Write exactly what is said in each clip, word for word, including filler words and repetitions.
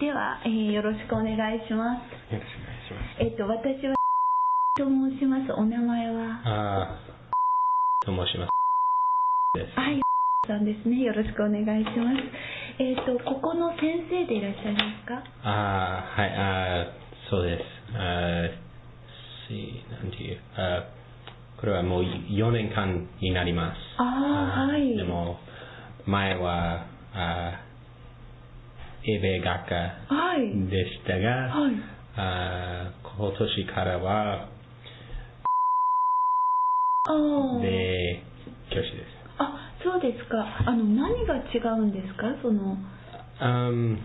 では、えー、よろしくお願いします。 よろしくお願いします。 えっと、私はと申します。お名前は？ あー、と申します。です。 はい、さんですね。よろしくお願いします。えっと、ここの先生でいらっしゃいますか？ あー、はい、あー、そうです。あー、し、なんていう、あー、これはもうよねんかんになります。 あー、はい。 でも、前は、あー、英米学科でしたが、 はい、 あー、今年からは、 あで、教師です。 あ、そうですか。あの、何が違うんですか、その。 Um,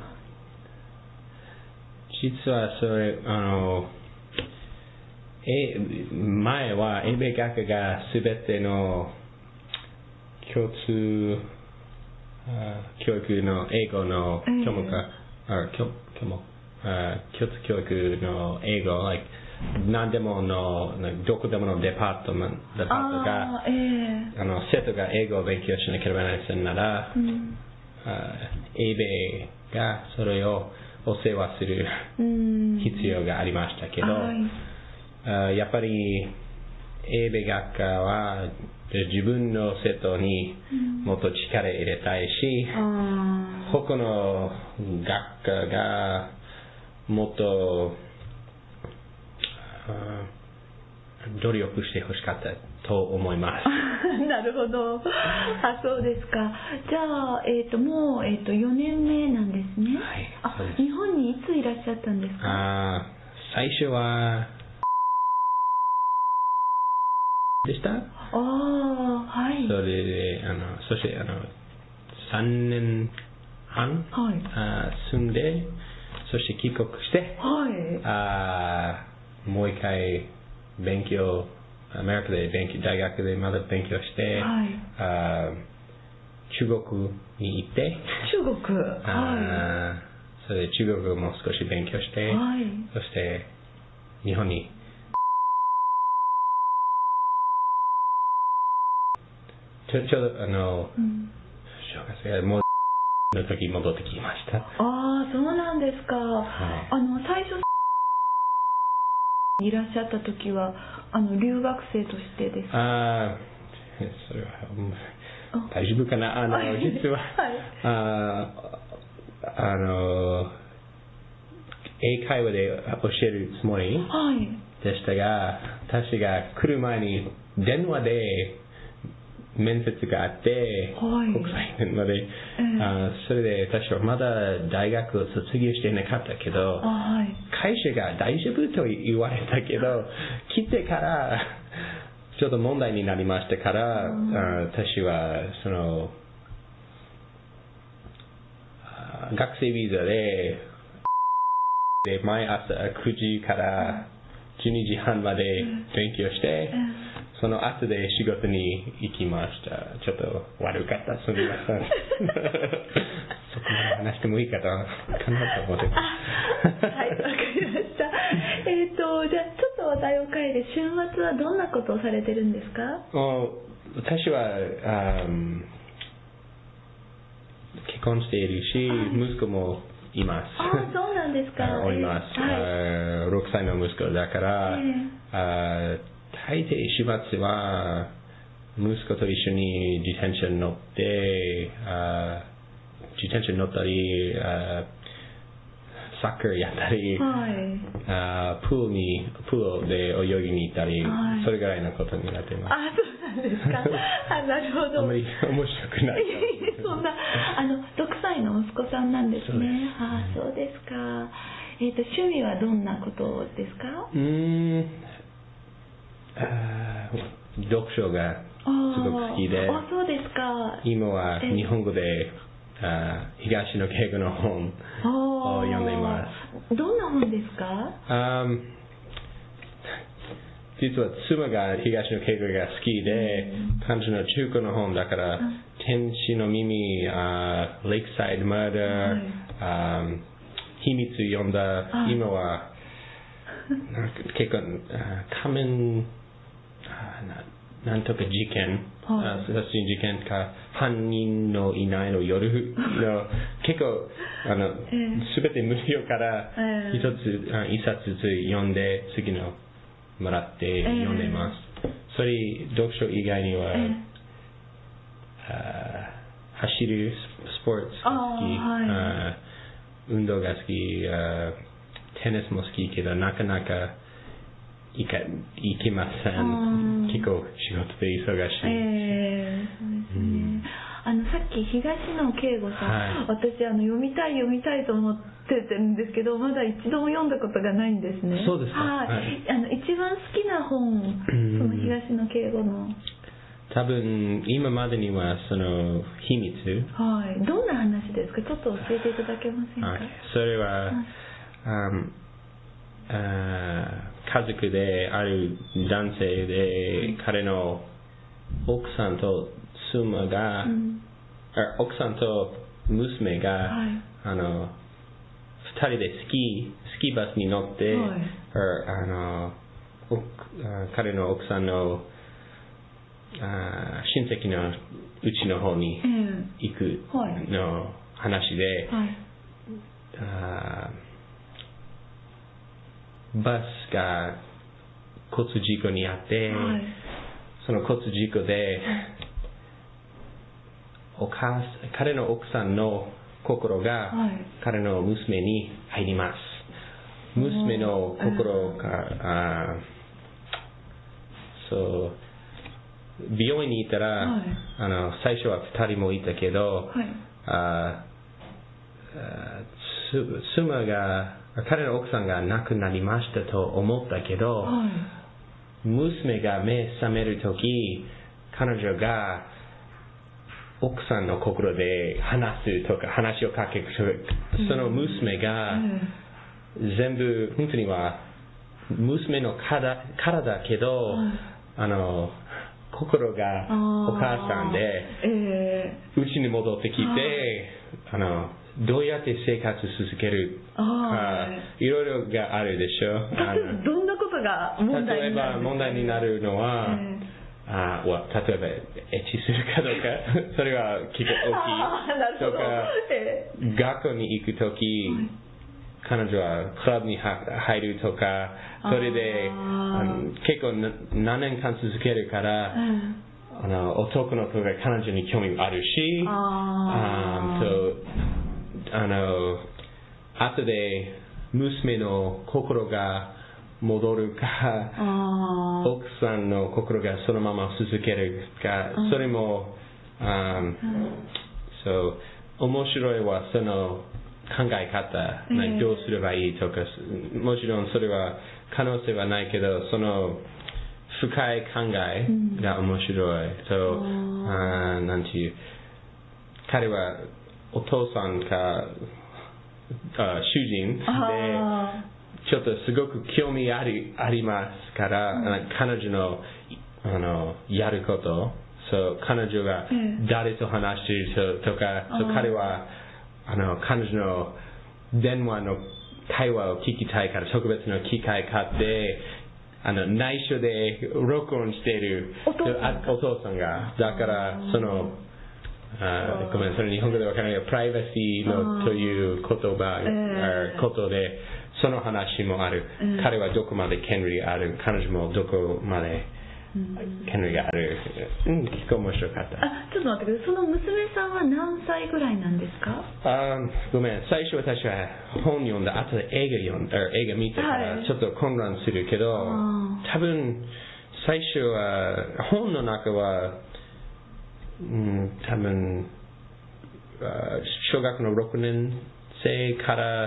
実はそれ、あの、え前は英米学科がすべての共通教育の英語の教目、えー、教教目共通教育の英語、like、何でものどこでものデパートメントデパートがあ、えー、あの生徒が英語を勉強しなければなりませんなら、うん、英米がそれをお世話する必要がありましたけど、はい、やっぱり英米学科は自分の生徒にもっと力入れたいし、うん、他の学科がもっと努力してほしかったと思います。 なるほど。あ、そうですか。じゃあ、えーと、もう、えーと、よねんめなんですね。 はい、 あ、日本にいついらっしゃったんですか？ あ、最初はでした。ああ、はい。 それで、あの、そしてあのさんねんはん、はい、あ住んで、そして帰国して、はい、あもう一回勉強、アメリカで勉強、大学でまだ勉強して、はい、あ中国に行って、 中国、 あ、はい、それで中国語も少し勉強して、はい、そして日本にちょ、ちょうどあの、うん、小学生もうの時戻ってきました。ああ、そうなんですか。はい、あの最初いらっしゃった時はあの留学生としてですか？ ああ、それは大丈夫かな。あの実は、はい、ああの英会話で教えるつもりでしたが、はい、私が来る前に電話で面接があって、はい、国際電話で、えー、あそれで私はまだ大学を卒業していなかったけど、はい、会社が大丈夫と言われたけど、来てからちょっと問題になりましたから、うん、あ私はその学生ビザで、で毎朝くじからじゅうにじはんまで勉強して、うんうん、その後で仕事に行きました。ちょっと悪かった。すみません。そこまで話してもいいかな、かなと思ってます。 はい、わかりました。えっと、じゃあちょっと話題を変えて、週末はどんなことをされてるんですか？ 私はあ結婚しているし、息子もいます。 あ、そうなんですか。 おります。はい、ろくさいの息子だから、えー、あ大抵週末は息子と一緒に自転車に乗ってあ自転車に乗ったりあサッカーやったり、はい、あプールにプールで泳ぎに行ったり、はい、それぐらいのことになっています。 あ、そうなんですか。あ、なるほど。 あまり面白くない。 そんなあのろくさいの息子さんなんですね。あ、そうですか。えっと趣味はどんなことですか？ うーん。あ読書がすごく好きで、 あ、そうですか。 今は日本語であ東野圭吾の本を読んでいます。 どんな本ですか？ あ実は妻が東野圭吾が好きで、彼女の中古の本だから、天使の耳、あレイクサイド・マーダー、あ秘密読んだ、今はなんか結構仮面な, なんとか事件はい、殺人事件か犯人のいないの夜の結構あの、えー、全て無料から一つ、えー、一冊ずつ読んで次のもらって読んでます、えー、それ読書以外には、えー、あ走るスポーツが好き、はい、あ運動が好きあテニスも好きけどなかなか行か行きません。結構仕事で忙しい。 えー、そうですね。うん、あのさっき東野圭吾さん、はい、私あの読みたい読みたいと思ってるんですけどまだ一度も読んだことがないんですね。 そうですか。 はい。はい、あの一番好きな本、その東野圭吾の。 多分今までにはその秘密。 はい。どんな話ですか。ちょっと教えていただけませんか。はい、 それは。はいああ家族である男性で彼の奥さんと妻が、うん、奥さんと娘が、はい、あのふたりでスキースキーバスに乗って、はい、あの彼の奥さんのあ親戚のうちの方に行くの話で、はいはいあバスが交通事故にあって、はい、その交通事故でお母彼の奥さんの心が彼の娘に入ります。娘の心が、あそう病院にいたら、はい、あの最初はふたりもいたけど、はい、あ妻が彼の奥さんが亡くなりましたと思ったけど、はい、娘が目覚めるとき彼女が奥さんの心で話すとか話をかける、うん、その娘が全部本当には娘の体、体だけど、はい、あの心がお母さんでうち、えー、に戻ってきて、はい、あのどうやって生活続けるかいろいろがあるでしょ。 あのどんなことが問題になる？ 例えば問題になるのは、えー、あわ例えばエッチするかどうかそれは結構大きいとか、えー、学校に行くとき、はい、彼女はクラブに入るとかそれであの結構何年間続けるから、うんあの男の子が彼女に興味あるしあとあの後で娘の心が戻るか奥さんの心がそのまま続けるかそれもあ、うん、そう面白いはその考え方、えー、どうすればいいとかもちろんそれは可能性はないけどその深い考えが面白い、うん、とあなんていう彼はお父さんかあ主人でちょっとすごく興味あり、ありますから、うん、彼女の、あのやることそう彼女が誰と話しているとか、うん、そう彼はあの彼女の電話の会話を聞きたいから特別な機械買ってあの内緒で録音しているお父さん が, お父さんがだからそのあごめんそれ日本語でわからないけどプライバシーのという言葉、えー、ことでその話もある、えー、彼はどこまで権利がある彼女もどこまで権利がある、うん、結構面白かった。 あ、ちょっと待ってください。その娘さんは何歳ぐらいなんですか？ あ、ごめん。最初私は本読んだ後で映画読んだ、映画見たからちょっと混乱するけど、はい、多分最初は本の中は、うん、多分小学のろくねん生から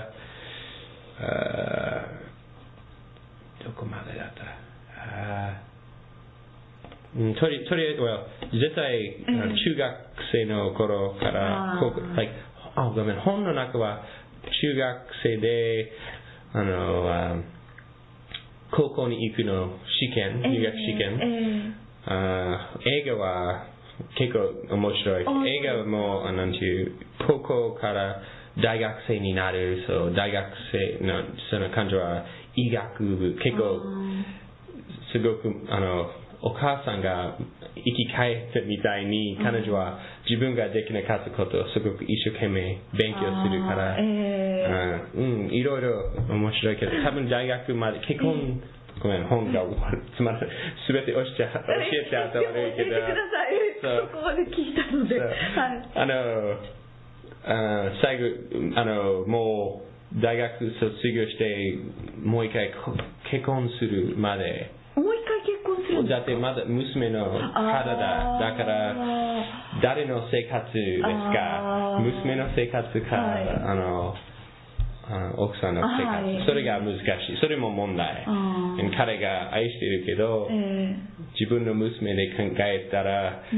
あどこまでだったあとりとりあえずは絶対、うん、中学生の頃からこう、like、あごめん本の中は中学生であの高校に行くの試験入学試験、えーえー、あ映画は結構面白い映画はもうなんていう高校から大学生になるそう大学生のその彼女は医学部結構すごくあのお母さんが生き返ったみたいに、彼女は自分ができなかったことをすごく一生懸命勉強するから、えー、うん、いろいろ面白いけど、多分大学まで結婚、えー、ごめん、本がつまらない、すべて教えちゃ教えちゃった悪いけど、 教えてください。そこまで聞いたので、はい、 あのあ最後あのもう大学卒業してもう一回結婚するまで。 もう一回結婚するんですか？ だってまだ娘の体だ。だから誰の生活ですか？娘の生活か、はい、あの奥さんの生活、はい、それが難しい。それも問題。彼が愛してるけど、えー、自分の娘で考えたら、うん、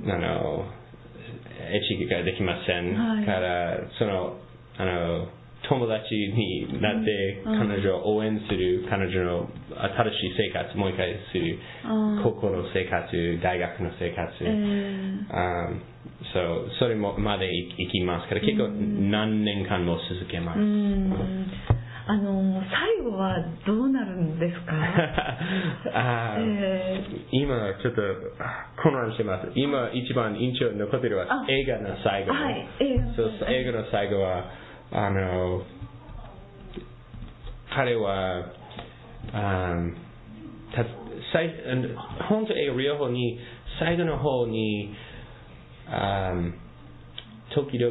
あのエチができません、はい、からそのあの友達になって彼女を応援する、彼女の新しい生活もう一回する、高校の生活、大学の生活、えー um, so, それもまでいきますから結構何年間も続けます。うんあの最後はどうなるんですか？ あ、えー、今ちょっと混乱してます。今一番印象に残っているのは映画の最後、はい、そうそう映画の最後はあの彼はあた本当映画両方に最後の方にあ時々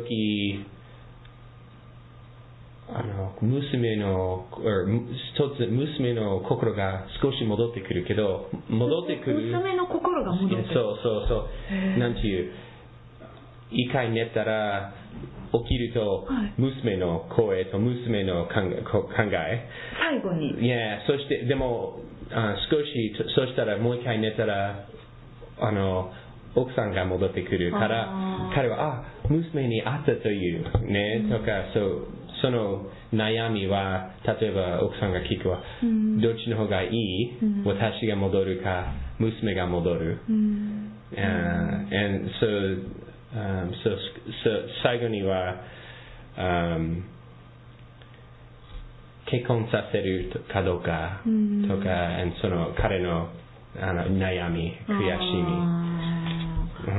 あの娘の一つ娘の心が少し戻ってくるけど戻ってくる娘の心が戻ってくるそうそうそうなんていう一回寝たら起きると娘の声と娘の考え最後にいやそしてでもあ少しそしたらもう一回寝たらあの奥さんが戻ってくるから彼はあ娘に会ったというね、うん、とかそうその悩みは例えば奥さんが聞くは、うん、どっちの方がいい、うん、私が戻るか娘が戻る、うん uh, and so, um, so, so 最後には、um, 結婚させるかどうかとか、うん、その彼の、あの悩み悔しみうん、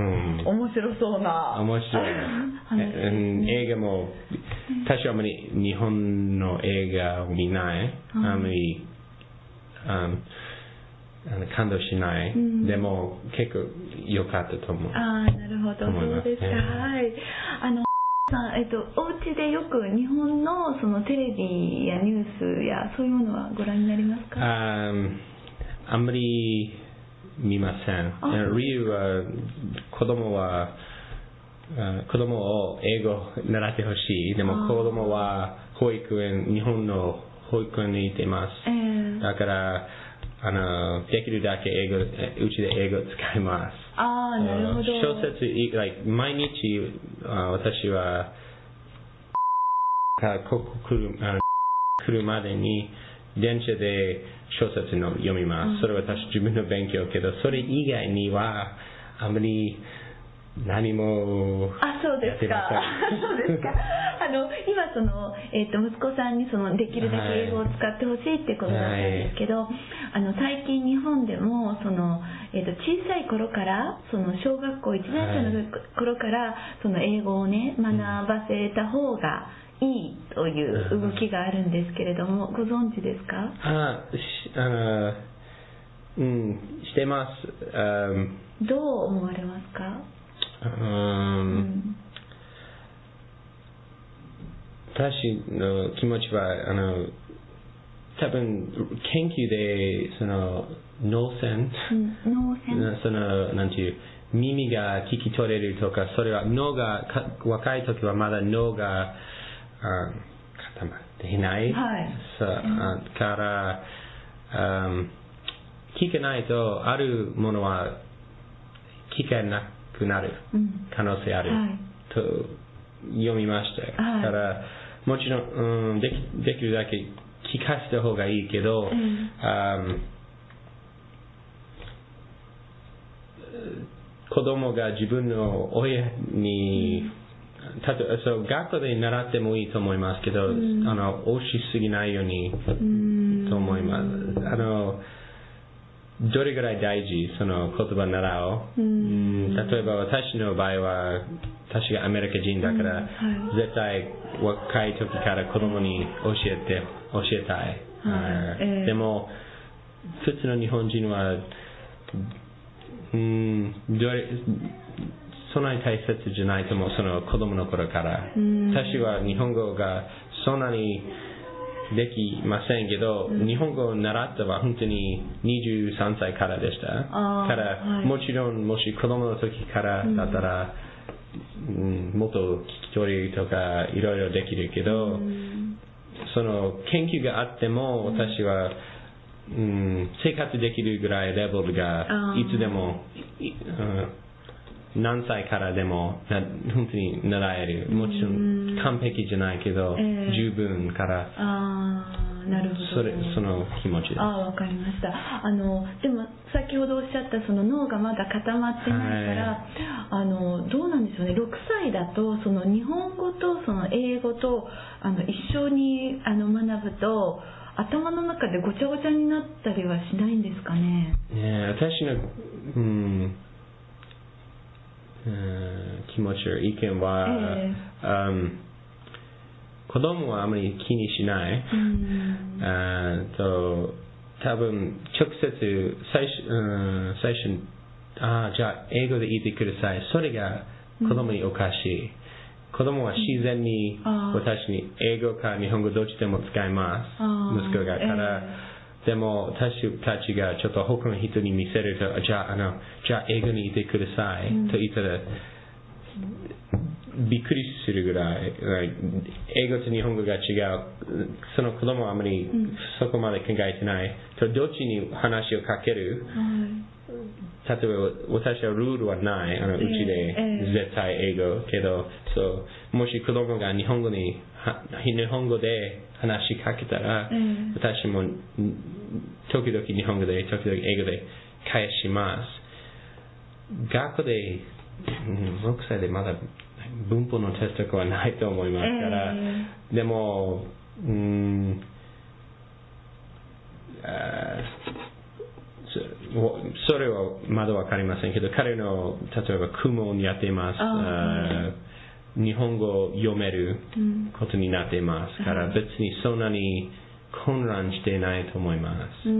面白そうな面白い映画も私はあまり日本の映画を見ない、うん、あまりあ感動しない、うん、でも結構良かったと思う。 ああなるほどそうですか、えー、はいあのえっと、お家でよく日本のそのテレビやニュースやそういうものはご覧になりますか？ あ, あんまり見ません。理由は子供は子供を英語を習ってほしい。でも子供は保育園日本の保育園にいてます。えー、だからあのできるだけ英語うちで英語を使います。 ああなるほど。 小説 like 毎日私はここ来る来るまでに電車で小説の読みます。それは私自分の勉強けど、それ以外にはあまり何もあそうですか。そうですか。あの今そのえっ、ー、と息子さんにそのできるだけ英語を使ってほしいってことだったんですけど、はい、あの最近日本でもそのえっ、ー、と小さい頃からその小学校いちねん生の頃からその英語をね学ばせた方がいいという動きがあるんですけれども、ご存知ですか？ ああのうんしてます。 um, どう思われますか？ Um, うん、私の気持ちはあの多分研究でその脳線、 うん、脳線そのなんていう耳が聞き取れるとかそれは脳が若い時はまだ脳があ固まっていない、はい、さから、um, 聞けないとあるものは聞けなくなる可能性ある、うんはい、と読みました、はい、だからもちろん、うん、でき、できるだけ聞かせた方がいいけど、うん um, 子供が自分の親に、うんたとそう学校で習ってもいいと思いますけど、うん、あの押しすぎないように、うん、と思います。あのどれぐらい大事その言葉習おう、うん、例えば私の場合は私がアメリカ人だから、うんはい、絶対若い時から子供に教えて教えたい、はいえー、でも普通の日本人は、うん、どれそんなに大切じゃないと思うその子供の頃から、うん、私は日本語がそんなにできませんけど、うん、日本語を習ったは本当ににじゅうさんさいからでしたから、はい、もちろんもし子供の時からだったら、うんうん、もっと聞き取りとかいろいろできるけど、うん、その研究があっても私は、うん、生活できるぐらいレベルがいつでも、うん何歳からでもな本当に習えるもちろん完璧じゃないけど、えー、十分からあなるほどそれその気持ちですあわかりましたあのでも先ほどおっしゃったその脳がまだ固まってないから、はい、あのどうなんでしょうねろくさいだとその日本語とその英語とあの一緒にあの学ぶと頭の中でごちゃごちゃになったりはしないんですかねね私のうん気持ち意見は、えー um, 子供はあまり気にしない、うん、あと多分直接最初、うん、最初あじゃあ英語で言ってくださいそれが子供におかしい、うん、子供は自然に私に英語か日本語どっちでも使います息子がから、えーでも私たちがちょっと他の人に見せるとじゃあ、あのじゃあ英語に言ってください、うん、と言ったらびっくりするぐらい英語と日本語が違うその子供はあまりそこまで考えてないとどっちに話をかける、うん、例えば私はルールはないあのうちで絶対英語けどそうもし子供が日本語に日本語で話しかけたら、うん、私も時々日本語で時々英語で返します学校で、うん、ろくさいでまだ文法のテストとかはないと思いますから、えー、でもうんそ, それはまだ分かりませんけど彼の例えば公文にやっています日本語を読めることになっていますから、うん、別にそんなに混乱していないと思います、うん、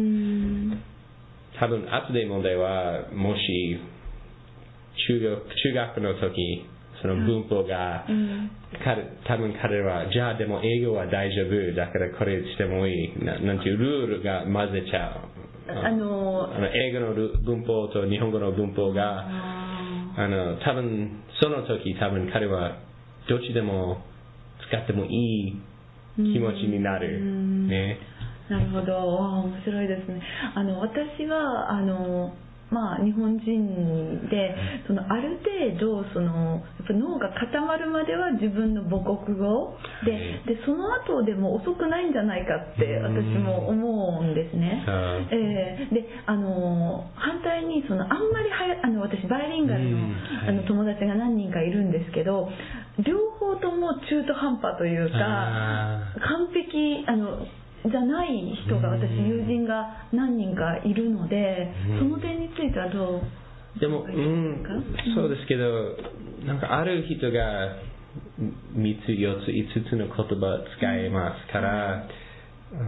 多分後で問題はもし 中学、中学の時その文法が、うん、多分彼はじゃあでも英語は大丈夫だからこれしてもいい な, なんていうルールが混ぜちゃうあのあの英語の文法と日本語の文法があの多分その時多分彼はどっちでも使ってもいい気持ちになる、ね、 なるほど面白いですねあの私はあのまあ、日本人でそのある程度そのやっぱ脳が固まるまでは自分の母国語で、でその後でも遅くないんじゃないかって私も思うんですね、えー、であの反対にそのあんまりはやあの私バイリンガル の, あの友達が何人かいるんですけど両方とも中途半端というか完璧あのじゃない人が私友人が何人かいるのでその点についてはどうでも、うん、そうですけどなんかある人がみっつよっついつつの言葉使えますから、うん、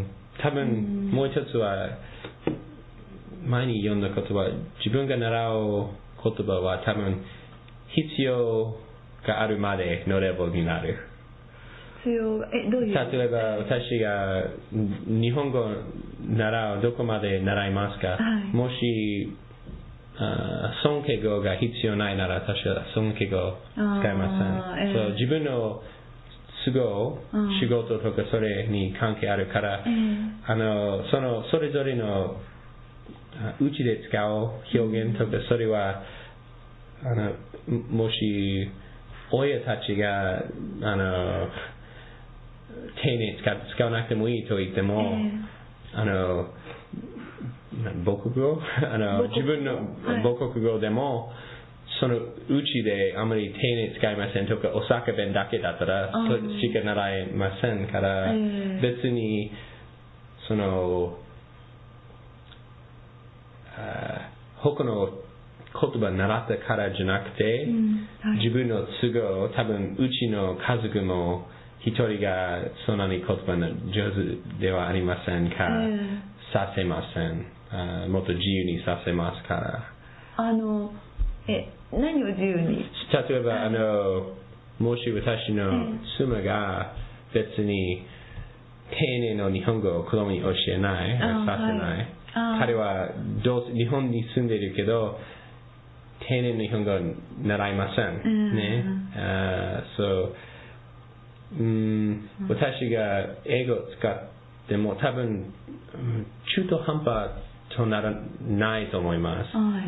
多分もう一つは前に読んだ言葉自分が習う言葉は多分必要があるまでのレベルになるえどういう例えば私が日本語を習うどこまで習いますか、はい、もしあ尊敬語が必要ないなら私は尊敬語を使いません、えー、そう自分の都合仕事とかそれに関係あるから、えー、あのそのそれぞれのうちで使う表現とかそれはあのもし親たちがあの丁寧に 使, 使わなくてもいいと言っても、えー、あの母国語あの自分の母国語でも、はい、そのうちであまり丁寧に使いませんとかお酒弁だけだったらそしか習えませんから、えー、別にその他の言葉習ったからじゃなくて、うんはい、自分の都合、多分うちの家族も一人がそんなに言葉の上手ではありませんから、うん、させませんあ。もっと自由にさせますから。 あのえ何を自由に？ 例えばあのもし私の妻が別に丁寧な日本語を子供に教えない、させない。はい、彼はどう日本に住んでいるけど丁寧な日本語を習いません。うん、ね。あそううん、私が英語を使っても多分中途半端とならないと思います。はい、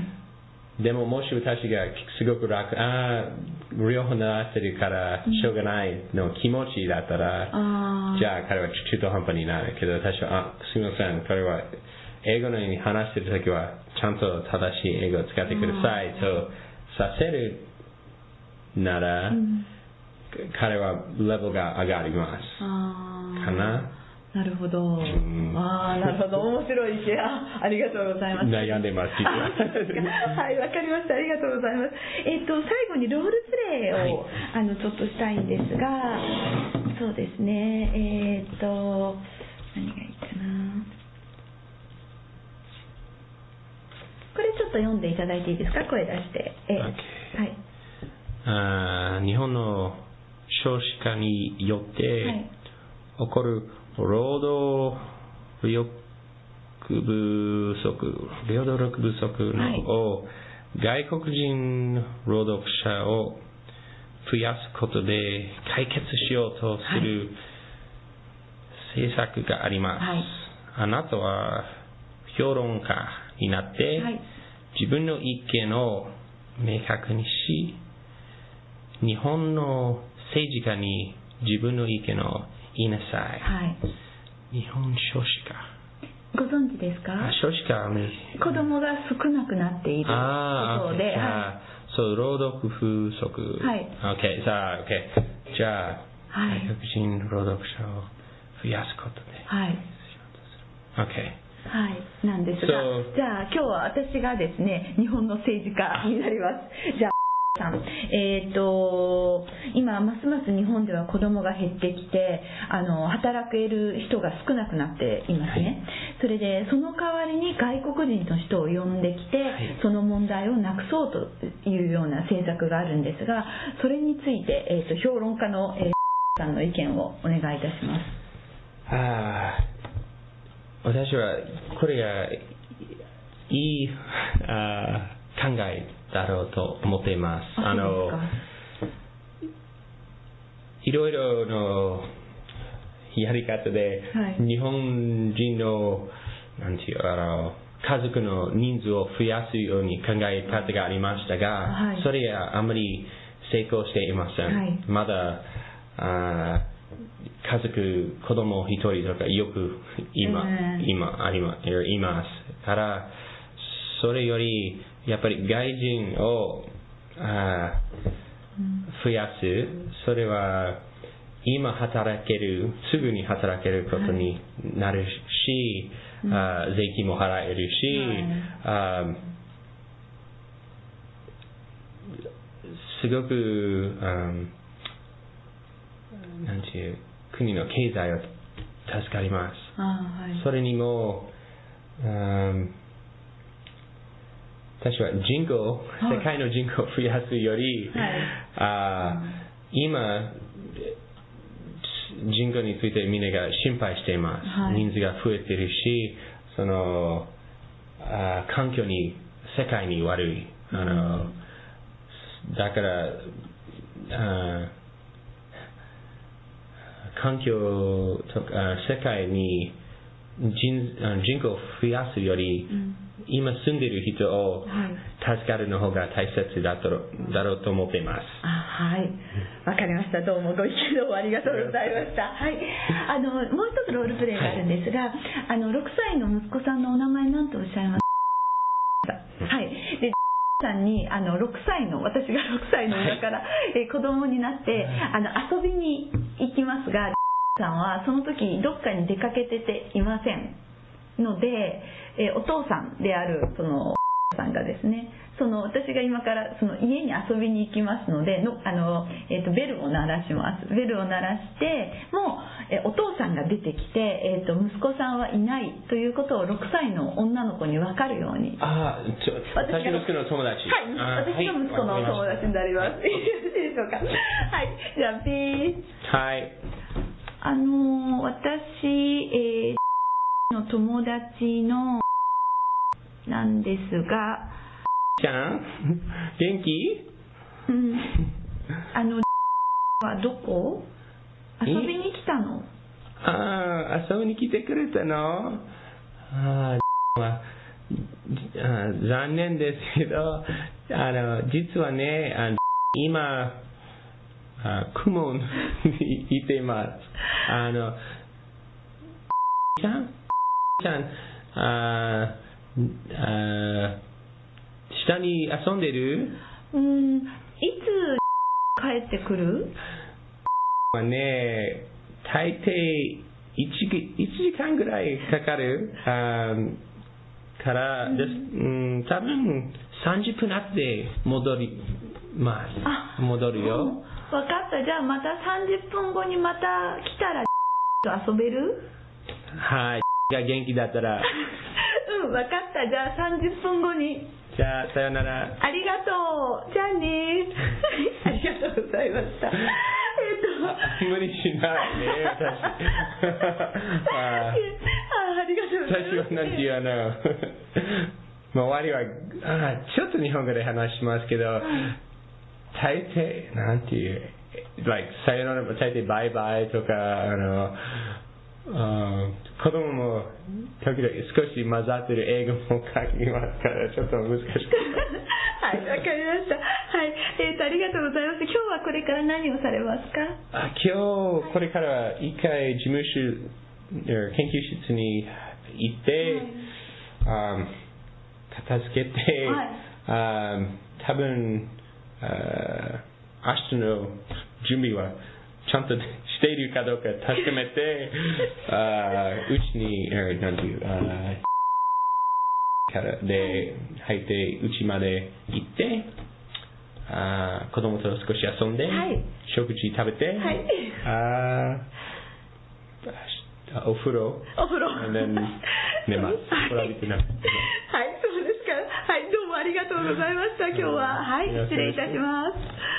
でももし私がすごく楽、ああ、両方習ってるからしょうがないの気持ちだったら、うん、じゃあ彼は中途半端になるけど、私は、あ、すみません、彼は英語のように話しているときはちゃんと正しい英語を使ってくださいとさせるなら、うん彼はレベルが上がりますかな。 なるほど、うん、あなるほど面白い意見 あ, ありがとうございます。 悩んでますはいわかりましたありがとうございます。えっと最後にロールプレイを、はい、あのちょっとしたいんですがそうですねえっ、ー、と何がいいかなこれちょっと読んでいただいていいですか声出して、えー okay. はい、あ日本の少子化によって起こる労働力不足、労働力不足のを外国人労働者を増やすことで解決しようとする政策があります。はい、あなたは評論家になって、はい、自分の意見を明確にし、日本の政治家に自分の意見を言いなさい。はい、日本少子化ご存知ですか？ 少子化に子供が少なくなっていることで、 あ、そう、労働不足。はい。OK、さあ、OK。じゃあ、はい、外国人労働者を増やすことで。はい。OK。 はい、なんですが、so, じゃあ今日は私がですね、日本の政治家になります。じゃあさんえー、と今ますます日本では子供が減ってきてあの働ける人が少なくなっていますね。それでその代わりに外国人の人を呼んできて、はい、その問題をなくそうというような政策があるんですが、それについて、えー、と評論家の、えー、さんの意見をお願いいたします。 あ私はこれがいいあ考えだろうと思っています。あのいろいろのやり方で、はい、日本人のなんていうあの家族の人数を増やすように考え方がありましたが、はい、それはあまり成功していません。はい、まだあ家族子供一人とかよく今、えー、今ありまいますから、それよりやっぱり外人をあ増やす、それは今働ける、すぐに働けることになるし、はい、あ税金も払えるし、はい、あすごくあなんていう国の経済を助かります。あ、はい、それにもあ私は人口、世界の人口を増やすより、はい、あ今人口についてみんなが心配しています。はい、人数が増えているし、そのあ環境に世界に悪い。あの、うん、だからあ環境とか世界に 人, 人口を増やすより、うん、今住んでいる人を助かるの方が大切だと、だろうと思っています。 あ、はい、わかりました。どうもご意見どうもありがとうございました。はい、あのもう一つロールプレイがあるんですが、はい、あのろくさいの息子さんのお名前なんとおっしゃいますか？はい。でさんにあのろくさいの私がろくさいの今から、はい、え子供になってあの遊びに行きますが、さんはその時どっかに出かけてていません。 ので、えー、お父さんであるそのさんがですね、その私が今からその家に遊びに行きますのでのあの、えー、とベルを鳴らします。ベルを鳴らしてもう、えー、お父さんが出てきて、えー、と息子さんはいないということをろくさいの女の子に分かるように。 ああ、ちょ私の息子の友達。 はい、私が息子の友達になります。よろしいでしょうか。はい、じゃあピー。 はい。 あの私、えー、の友達のなんですが、 ちゃん元気？ うん。あのはどこ？遊びに来たの？ ああ、遊びに来てくれたの？ああ、残念ですけど、あの実はね、あの今あ雲にいています。あのちゃんちゃんああ下に遊んでる？ うん、いつ帰ってくる？ はね、大抵いちじかんぐらいかかるあから、うん、多分さんじゅっぷんあって戻ります。戻るよ。 うん、分かった。じゃあまたさんじゅっぷんごにまた来たら遊べる？ はい。が元気だったら。 うん、分かった。じゃあさんじゅっぷんごに。 じゃあさよなら。 ありがとう。じゃあね。ありがとうございました。えっと無理しないね、私。あありがとうございます。 私はなんていうあの周りはあちょっと日本語で話しますけど、大抵なんていう、like さよなら大抵バイバイとかあの。あ子供も時々少し混ざってる英語も書きますからちょっと難しくはい、わかりました。はい、えーとありがとうございます。今日はこれから何をされますか？ あ今日これから一回事務所研究室に行って、はい、あ片付けて、はい、あ多分あ明日の準備はちゃんとしているかどうか確かめて、あうちに、なんていう、あからで入ってうちまで行って、あ子供と少し遊んで、はい、食事食べて、はい、あお風呂、 お風呂、 and then 寝ます。お風呂浴びてなくて。 はい、そうですか。はい、どうもありがとうございました。今日は、はい、失礼いたします。